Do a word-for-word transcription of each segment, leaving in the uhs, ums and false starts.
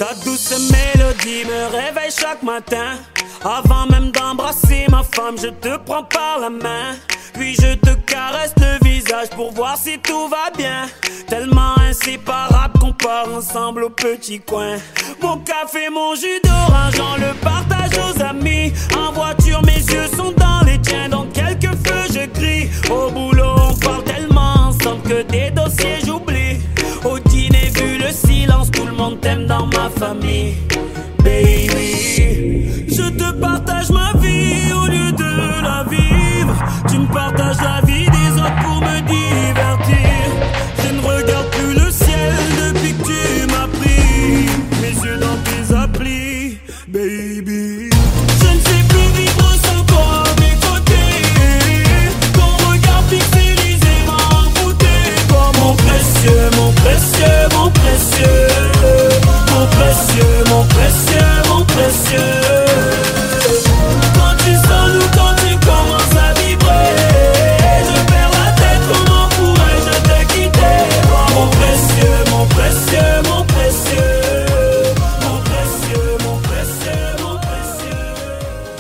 Ta douce mélodie me réveille chaque matin. Avant même d'embrasser ma femme, je te prends par la main. Puis je te caresse le visage pour voir si tout va bien. Tellement inséparables qu'on part ensemble au petit coin. Mon café, mon jus d'orange, on le partage aux amis. En voiture, mes yeux sont dans les tiens. Dans quelques feux, je crie. Au boulot, on parle tellement ensemble que des dossiers j'oublie. Au dîner, vu le silence, tout le monde t'aime dans ma famille. Baby, je te partage ma vie au lieu de la vivre. Tu me partages la vie des autres pour me divertir. Je ne regarde plus le ciel depuis que tu m'as pris mes yeux dans tes applis, baby. Je ne sais plus vivre sans toi à mes côtés. Ton regard pixelisé m'a envoûté. Toi mon précieux, mon précieux, mon précieux. Mon précieux, mon précieux, mon précieux. Quand tu sens nous, quand tu commences à vibrer, je perds la tête, comment pourrais-je te quitter? Mon précieux, mon précieux, mon précieux. Mon précieux, mon précieux, mon précieux.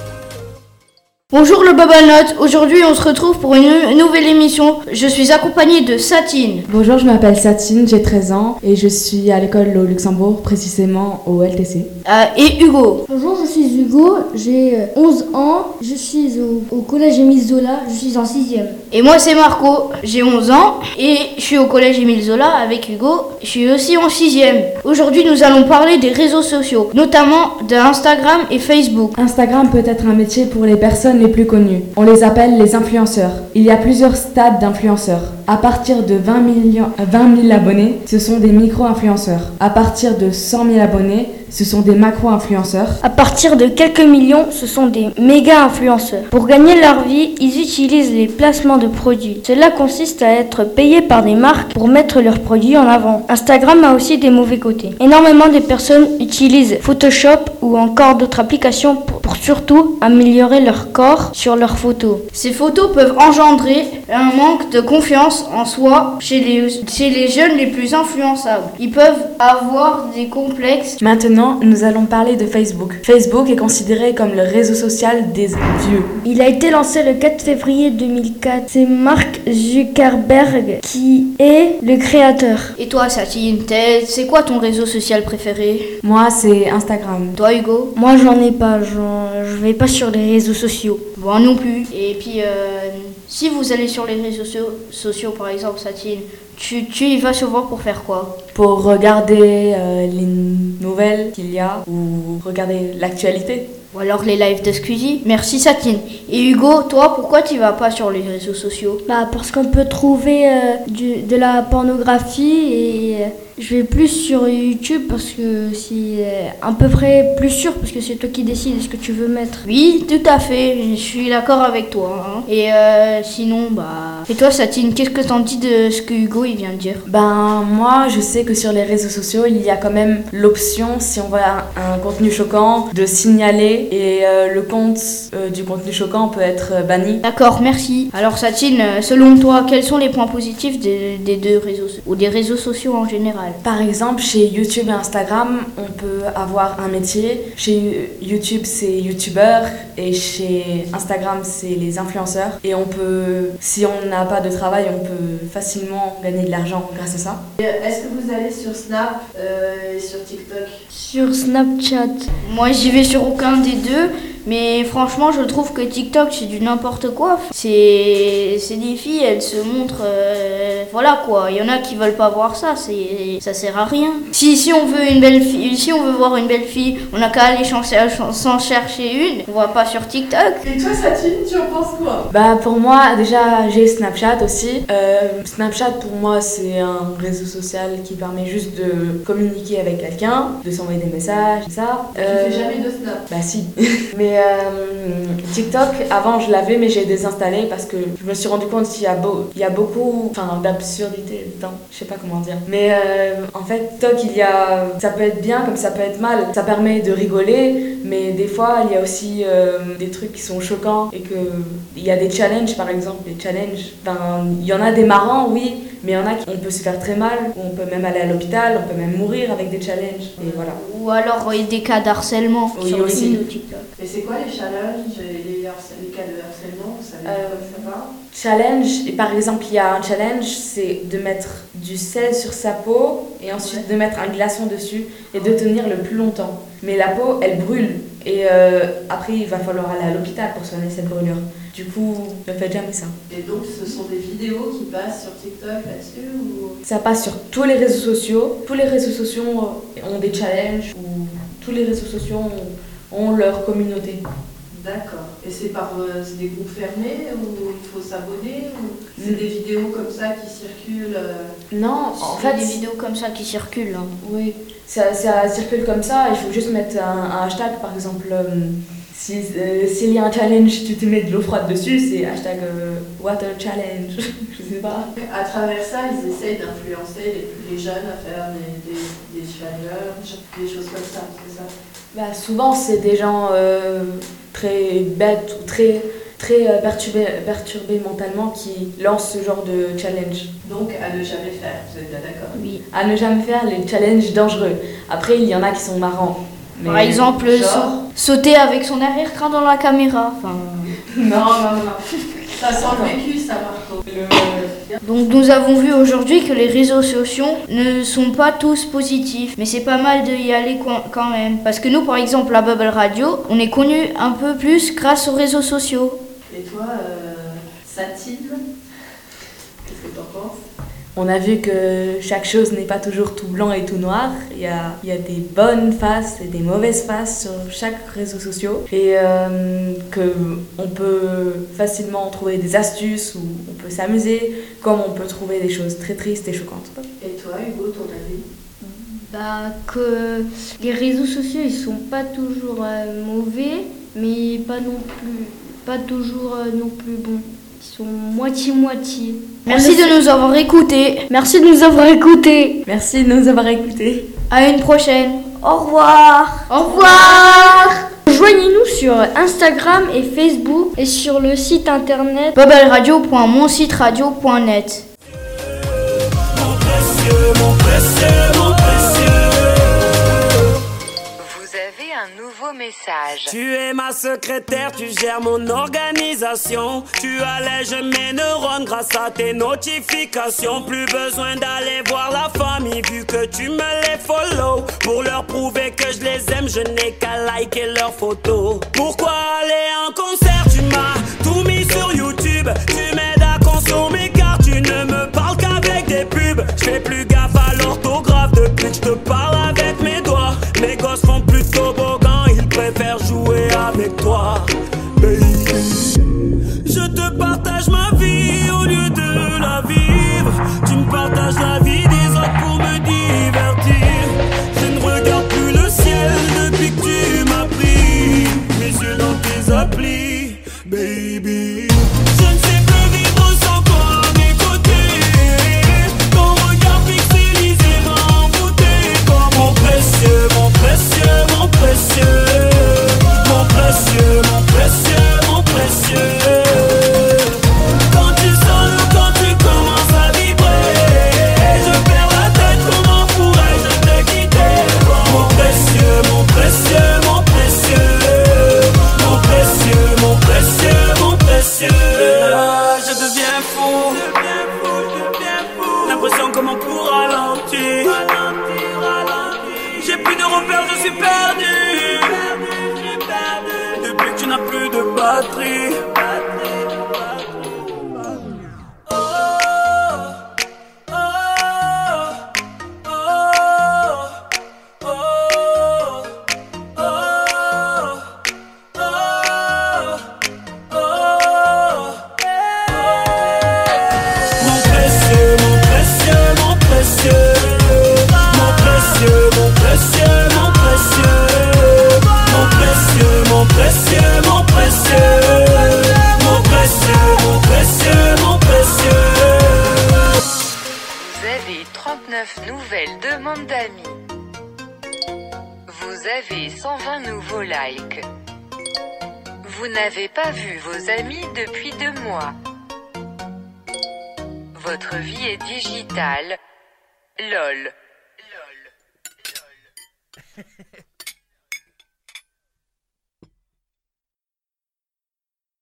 Bonjour le Babanote, aujourd'hui on se retrouve pour une nouvelle émission. Je suis accompagnée de Satine. Bonjour, je m'appelle Satine, j'ai treize ans et je suis à l'école au Luxembourg, précisément au L T C. Euh, et Hugo. Bonjour, je suis Hugo, j'ai onze ans, je suis au, au collège Émile Zola, je suis en sixième. Et moi c'est Marco, j'ai onze ans et je suis au collège Émile Zola avec Hugo, je suis aussi en sixième. Aujourd'hui nous allons parler des réseaux sociaux, notamment d'Instagram et Facebook. Instagram peut être un métier pour les personnes les plus connues. On les appelle les influenceurs. Il y a plusieurs stades d'influenceurs. À partir de vingt millions, vingt mille abonnés, ce sont des micro-influenceurs. À partir de cent mille abonnés, ce sont des macro-influenceurs. À partir de quelques millions, ce sont des méga-influenceurs. Pour gagner leur vie, ils utilisent les placements de produits. Cela consiste à être payés par des marques pour mettre leurs produits en avant. Instagram a aussi des mauvais côtés. Énormément de personnes utilisent Photoshop ou encore d'autres applications pour, pour surtout améliorer leur corps sur leurs photos. Ces photos peuvent engendrer un manque de confiance en soi chez les, chez les jeunes les plus influençables. Ils peuvent avoir des complexes. Maintenant, nous allons parler de Facebook. Facebook est considéré comme le réseau social des vieux. Il a été lancé le quatre février deux mille quatre. C'est Mark Zuckerberg qui est le créateur. Et toi Satine, t'es- c'est quoi ton réseau social préféré? Moi, c'est Instagram. Toi Hugo? Moi, j'en ai pas, j'en- je vais pas sur les réseaux sociaux. Moi non plus. Et puis, euh, si vous allez sur les réseaux so- sociaux, par exemple, Satine, tu, tu y vas souvent pour faire quoi? Pour regarder euh, les nouvelles qu'il y a ou regarder l'actualité. Ou alors les lives de Squeezie? Merci Satine. Et Hugo, toi, pourquoi tu vas pas sur les réseaux sociaux? Bah, parce qu'on peut trouver euh, du, de la pornographie et euh, je vais plus sur YouTube parce que c'est euh, à peu près plus sûr parce que c'est toi qui décides ce que tu veux mettre. Oui, tout à fait, je suis d'accord avec toi. Hein. Et euh, sinon, bah... Et toi Satine, qu'est-ce que t'en dis de ce que Hugo il vient de dire? Ben moi je sais que sur les réseaux sociaux il y a quand même l'option, si on voit un, un contenu choquant, de signaler et euh, le compte euh, du contenu choquant peut être euh, banni. D'accord, merci. Alors Satine, euh, selon toi, quels sont les points positifs des, des deux réseaux so- ou des réseaux sociaux en général? Par exemple chez YouTube et Instagram on peut avoir un métier. Chez YouTube c'est youtubeur et chez Instagram c'est les influenceurs. Et on peut, si on n'a pas de travail, on peut facilement gagner de l'argent grâce à ça. Est-ce que vous allez sur Snap euh, et sur TikTok? Sur Snapchat. Moi j'y vais sur aucun des deux, mais franchement je trouve que TikTok c'est du n'importe quoi. C'est c'est des filles, elles se montrent, euh, voilà quoi. Il y en a qui veulent pas voir ça, c'est ça sert à rien. Si si on veut une belle fille, si on veut voir une belle fille, on a qu'à aller s'en s'en chercher une. On va pas sur TikTok. Et toi, Satine, tu en penses quoi? Bah pour moi déjà j'ai Snapchat aussi. Euh, Snapchat pour moi c'est un réseau social qui permet juste de communiquer avec quelqu'un, de s'envoyer des messages, ça. Tu fais jamais de Snap? Bah si. Mais euh, TikTok avant je l'avais mais j'ai désinstallé parce que je me suis rendu compte qu'il y a, beau, il y a beaucoup enfin, d'absurdité dedans. Je sais pas comment dire. Mais euh, en fait TikTok il y a, ça peut être bien comme ça peut être mal. Ça permet de rigoler mais des fois il y a aussi euh, des trucs qui sont choquants et que il y a des challenges par exemple. Les challenges, ben il y en a des marrants oui Mais il y en a qui on peut se faire très mal, on peut même aller à l'hôpital, on peut même mourir avec des challenges. Et voilà. Ou alors euh, des cas d'harcèlement Oui, sur aussi. les TikTok. Et c'est quoi les challenges et les, harcè- les cas de harcèlement? Vous savez Euh, quoi ça va? Challenge, et par exemple, il y a un challenge, c'est de mettre du sel sur sa peau et ensuite de mettre un glaçon dessus et de tenir le plus longtemps. Mais la peau, elle brûle. Et euh, après, il va falloir aller à l'hôpital pour soigner cette brûlure. Du coup, ne faites jamais ça. Et donc ce sont des vidéos qui passent sur TikTok là-dessus ou... Ça passe sur tous les réseaux sociaux. Tous les réseaux sociaux ont des challenges ou tous les réseaux sociaux ont, ont leur communauté. D'accord. Et c'est par euh, c'est des groupes fermés où il faut s'abonner ou c'est des vidéos comme ça qui circulent euh... Non, en C'est fait, des vidéos comme ça qui circulent. hein. oui, ça, ça circule comme ça. Il faut juste mettre un, un hashtag, par exemple. Euh, si, euh, s'il y a un challenge, tu te mets de l'eau froide dessus, c'est hashtag euh, water challenge. Je sais pas. À travers ça, ils essayent d'influencer les, les jeunes à faire des, des, des challenges, des choses comme ça, c'est ça? Bah, souvent, c'est des gens euh, très bêtes ou très, très euh, perturbés, perturbés mentalement qui lancent ce genre de challenge. Donc à ne jamais faire, vous êtes bien d'accord? Oui. À ne jamais faire les challenges dangereux. Après, il y en a qui sont marrants. Mais Par exemple, genre sau- sauter avec son arrière-train dans la caméra. Enfin, Non, non, non. Ça sent le vécu, ça, Marco. donc nous avons vu aujourd'hui que les réseaux sociaux ne sont pas tous positifs, mais c'est pas mal d'y aller co- quand même. Parce que nous, par exemple, la Bubble Radio, on est connus un peu plus grâce aux réseaux sociaux. Et toi, euh, Satine, qu'est-ce que t'en penses? On a vu que chaque chose n'est pas toujours tout blanc et tout noir. Il y a, il y a des bonnes faces et des mauvaises faces sur chaque réseau social. Et euh, qu'on peut facilement trouver des astuces où on peut s'amuser, comme on peut trouver des choses très tristes et choquantes. Et toi, Hugo, ton avis? Bah, que les réseaux sociaux ils sont pas toujours euh, mauvais, mais pas non plus, pas toujours euh, non plus bons. Ils sont moitié-moitié. Merci de nous avoir écoutés. Merci de nous avoir écoutés. Merci de nous avoir écoutés. À une prochaine. Au revoir. Au revoir. Joignez-nous sur Instagram et Facebook et sur le site internet bubble radio point mon site radio point net. Mon précieux, mon précieux, mon précieux. Vous avez un nouveau message. Tu es ma secrétaire, tu gères mon organisation. Tu allèges mes neurones grâce à tes notifications. Plus besoin d'aller voir la famille vu que tu me les follow. Pour leur prouver que je les aime, je n'ai qu'à liker leurs photos. Pourquoi aller en concert? Tu m'as tout mis sur YouTube. Tu m'aides à consommer car tu ne me parles qu'avec des pubs. Je fais plus gaffe à l'orthographe depuis que je te parle avec mes doigts. Mes gosses font plus de toboggan, ils préfèrent jouer avec toi, baby. Je te partage ma vie au lieu de la vivre. Tu me partages la vie des autres pour me divertir. Je ne regarde plus le ciel depuis que tu m'as pris mes yeux dans tes applis, baby. Je ne sais plus vivre sans toi à mes côtés. Ton regard pixelisé m'a envoûté comme mon précieux, mon précieux, mon précieux. Mon précieux, mon précieux, mon précieux. Quand tu sonnes ou quand tu commences à vibrer, je perds la tête, comment pourrais-je te quitter? Mon précieux, mon précieux, mon précieux. Mon précieux, mon précieux, mon précieux. Ah, je deviens fou, l'impression que mon pouls ralentit. J'ai plus de repères, je suis perdu. Depuis que tu n'as plus de batterie. Oh, oh, oh, oh, oh, oh. Mon précieux, mon précieux, mon précieux. Mon précieux, mon précieux, mon précieux. Mon précieux, mon précieux, mon précieux. Mon précieux, mon précieux, mon précieux. Vous avez trente-neuf nouvelles demandes d'amis. Vous avez cent vingt nouveaux likes. Vous n'avez pas vu vos amis depuis deux mois. votre vie est digitale. LOL. LOL. LOL.